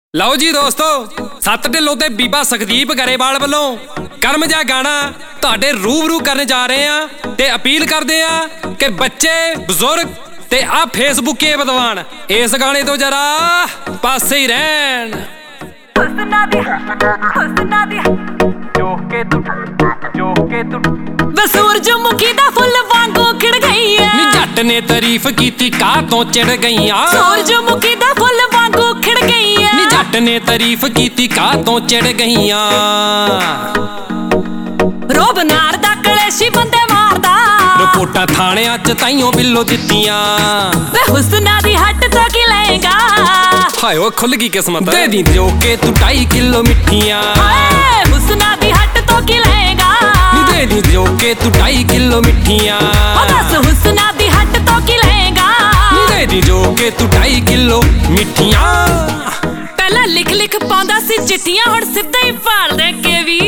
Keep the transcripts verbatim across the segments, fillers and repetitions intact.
ਲਓ ਜੀ ਦੋਸਤੋ, ਸੱਤ ਢਿੱਲੋਂ ਤੇ ਬੀਬਾ ਸੁਖਦੀਪ ਗਰੇਵਾਲ ਵੱਲੋਂ ਕਰਮ ਜਿਹਾ ਗਾਣਾ ਤੁਹਾਡੇ ਰੂਬਰੂ ਕਰਨ ਜਾ ਰਹੇ ਆ ਤੇ ਅਪੀਲ ਕਰਦੇ ਆ ਕਿ ਬੱਚੇ ਬਜ਼ੁਰਗ ਤੇ ਆ ਫੇਸਬੁੱਕੇ ਵਿਦਵਾਨ ਇਸ ਗਾਣੇ ਤੋਂ ਜਰਾ ਪਾਸੇ ਹੀ ਰਹਿਣ। ਹੁਸਨਾ ਦੀ ਹੁਸਨਾ ਦੀ ਜੋ ਕੇ ਤੂੰ ਜੋ ਕੇ ਤੂੰ ਵੇ ਸੂਰਜਮੁਖੀ ਦਾ ਫੁੱਲ ਵਾਂਗੂ ਖਿੜ ਗਈ ਐ ਨੀ ਜੱਟ ਨੇ ਤਾਰੀਫ ਕੀਤੀ ਕਾ ਤੋਂ ਚੜ ਗਈਆਂ। ਸੂਰਜਮੁਖੀ ਦਾ ਫੁੱਲ ਵਾਂਗੂ ਖਿੜ ਗਈ ਐ ਨੀ ਜੱਟ ਨੇ ਤਾਰੀਫ ਕੀਤੀ ਕਾ ਤੋਂ ਚੜ ਗਈਆਂ। ਰੋਬ ਨਾਰ ਦਾ ਕਲੇਸ਼ੀ ਬੰਦੇ ਮਾਰਦਾ ਰਿਪੋਰਟਾਂ ਥਾਣਿਆਂ ਚ ਤਾਈਓ ਬਿੱਲੋ ਦਿੱਤੀਆਂ। ਵੇ ਹੁਸਨਾ ਦੀ ਹੱਟ ਤੋਂ ਕੀ ਲਏਗਾ ਹਾਏ ਓ ਖੁੱਲ ਗਈ ਕਿਸਮਤ ਦੇ ਦੀ ਜੋ ਕੇ ਤੂੰ ਢਾਈ ਕਿਲੋ ਮਿੱਠੀਆਂ। ਹਾਏ ਹੁਸਨਾ ਦੀ ਹੱਟ ਤੋਂ ਕੀ ਲਏਗਾ ਨੀ ਦੇ ਦੀ ਜੋ ਕੇ ਤੂੰ ਢਾਈ ਕਿਲੋ ਮਿੱਠੀਆਂ। ਉਹ ਦੱਸ ਹੁਸਨਾ ਦੀ ਹੱਟ ਤੋਂ ਕੀ ਲਏਗਾ ਨੀ ਦੇ ਦੀ ਜੋ ਕੇ ਤੂੰ ਢਾਈ ਕਿਲੋ ਮਿੱਠੀਆਂ। ਪਹਿਲਾਂ ਲਿਖ ਲਿਖ ਪਾਉਂਦਾ ਸੀ ਚਿੱਠੀਆਂ ਹੁਣ ਸਿੱਧਾ ਹੀ ਭਾਲ ਦੇ ਕੇ ਵੀ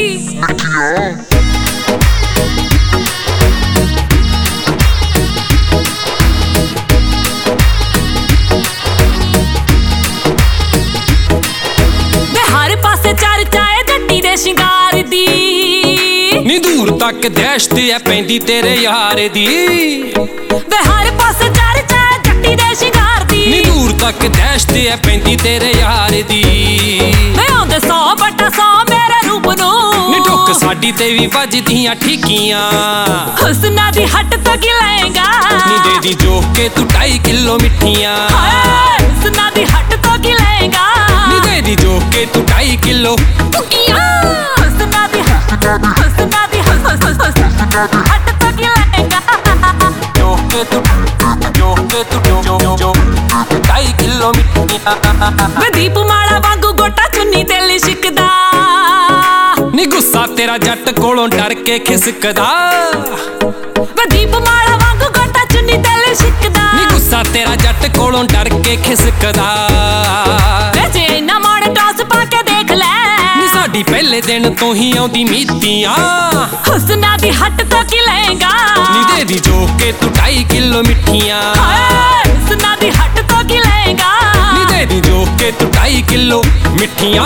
ਸ਼ਿੰਗਾਰ ਦੀ ਨੀ ਦੂਰ ਤੱਕ ਦਹਿਸ਼ਤ ਐ ਪੈਂਦੀ ਤੇਰੇ ਯਾਰ ਦੀ। ਵੇ ਹਰ ਪਾਸੇ ਚਰਚਾ ਜੱਟੀ ਦੇ ਸ਼ਿੰਗਾਰ ਦੀ ਨੀ ਦੂਰ ਤੱਕ ਦਹਿਸ਼ਤ ਐ ਪੈਂਦੀ ਤੇਰੇ ਯਾਰ ਦੀ। ਵੇ ਆਉਂਦੇ ਸੌ ਬਟਾ ਸੌ ਮੇਰੇ ਰੂਪ ਨੂੰ ਨੀ ਟੁੱਕ ਸਾਡੀ ਤੇ ਵੀ ਵੱਜਦੀਆਂ ਠੀਕੀਆਂ। ਹੁਸਨਾ ਦੀ ਹੱਟ ਤੋਂ ਕੀ ਲਏਗਾ ਨੀ ਦੇ ਦੀ ਜੋ ਕੇ ਤੂੰ ਢਾਈ ਕਿਲੋ ਮਿੱਠੀਆਂ। ਹਾਏ ਹੁਸਨਾ ਦੀ ਹੱਟ ਤੋਂ ਕੀ ਲਏਗਾ ਨੀ ਦੇ ਦੀ ਜੋ ਕੇ ਤੂੰ ਢਾਈ ਕਿਲੋ ਹੁਸਨਾ ਦੀ ਹੁਸਨਾ ਦੀ ਹੱਟ ਤੋਂ ਕੀ ਲਏਗਾ ਜੋ ਕੇ ਤੂੰ ਜੋ ਕੇ ਤੂੰ ਜੋ ਜੋ ਜੋ ਢਾਈ ਕਿਲੋ ਮਿੱਠੀਆਂ। ਵੇ ਦੀਪ ਮਾਲਾ ਵਾਂਗੂ ਗੋਟਾ ਚੁੰਨੀ ਤੇ ਲਿਸ਼ਕਦਾ ਨੀ ਗੁੱਸਾ ਤੇਰਾ ਜੱਟ ਕੋਲੋਂ ਡਰ ਕੇ ਖਿਸਕਦਾ। ਵੇ ਦੀਪ ਮਾਲਾ ਵਾਂਗੂ ਗੋਟਾ ਚੁੰਨੀ ਤੇ ਲਿਸ਼ਕਦਾ ਨੀ ਗੁੱਸਾ ਤੇਰਾ ਜੱਟ ਕੋਲੋਂ ਡਰ ਕੇ ਖਿਸਕਦਾ। ਵੇ ਜੇ ਨਾ ਮੋੜ ਟੌਸ ਪਾ ਕੇ ਦੇਖ ਲੈ ਨੀ ਸਾਡੀ ਪਹਿਲੇ ਦਿਨ ਤੋਂ ਹੀ ਆਉਂਦੀ ਮੀਤੀਆਂ। ਹੁਸਨਾ ਦੀ ਹੱਟ ਤੋਂ ਕੀ ਲਏਗਾ ਨੀ ਦੇ ਦੀ ਜੋ ਕੇ ਤੂੰ ਢਾਈ ਕਿਲੋ ਮਿੱਠੀਆਂ। ਹਾਏ ਹੁਸਨਾ ਦੀ ਹੱਟ ਤੋਂ ਕੀ ਲਏਗਾ ਨੀ ਦੇ ਦੀ ਜੋ ਕੇ ਤੂੰ ਢਾਈ ਕਿਲੋ ਮਿੱਠੀਆਂ।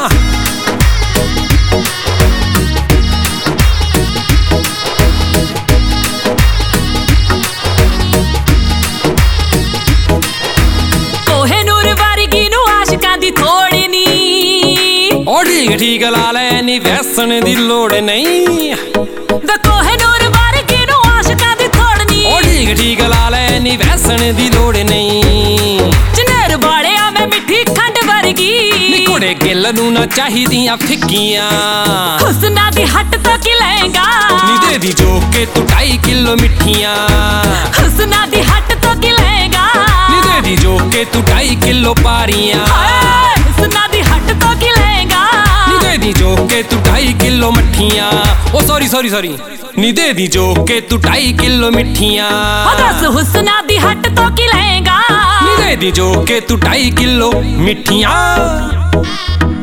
ਉਹ ਠੀਕ ਠੀਕ ਲਾ ਲੈ ਨੀ ਵੈਸਣ ਦੀ ਲੋੜ ਨਹੀਂ। ਵੇ ਕੋਹੇ ਨੂਰ ਵਰਗੀ ਨੂੰ ਆਸ਼ਿਕਾਂ ਦੀ ਥੋੜ ਨੀ। ਉਹ ਠੀਕ ਠੀਕ ਲਾ ਲੈ ਨੀ ਵੈਸਣ ਦੀ ਲੋੜ ਨਹੀਂ। ਜਨੇਰ ਵਾਲਿਆ ਮੈਂ ਮਿੱਠੀ ਖੰਡ ਵਰਗੀ ਨੀ ਘੋੜੇ ਗਿੱਲ ਨੂੰ ਨਾ ਚਾਹੀਦੀਆਂ ਫਿੱਕੀਆਂ। ਹੁਸਨਾ ਦੀ ਹੱਟ ਤੋਂ ਕੀ ਲਏਗਾ ਨੀ ਦੇ ਦੀ ਜੋ ਕੇ ਤੂੰ ਢਾਈ ਕਿਲੋ ਮਿੱਠੀਆਂ। ਹੁਸਨਾ ਦੀ ਹੱਟ ਤੋਂ ਕੀ ਲਏਗਾ ਨੀ ਦੇ ਦੀ ਜੋ ਕੇ ਤੂੰ ਢਾਈ ਕਿਲੋ ਪਾਰੀਆਂ। ਹਾਏ ਹੁਸਨਾ ਦੀ ਹੱਟ ਤੋਂ ਕੀ ਲਏਗਾ ਨੀ ਦੇ ਦੀ ਜੋ ਕੇ ਤੂੰ ਢਾਈ ਕਿਲੋ ਮੱਠੀਆਂ। ਉਹ ਸੌਰੀ ਸੌਰੀ ਸੌਰੀ ਨੀ ਦੇ ਦੀ ਜੋ ਕੇ ਤੂੰ ਢਾਈ ਕਿਲੋ ਮਿੱਠੀਆਂ। ਉਹ ਦੱਸ ਹੁਸਨਾ ਦੀ ਹੱਟ ਤੋਂ ਕੀ ਲਏਗਾ ਨੀ ਦੇ ਦੀ ਜੋ ਕੇ ਤੂੰ ਢਾਈ ਕਿਲੋ ਮਿੱਠੀਆਂ।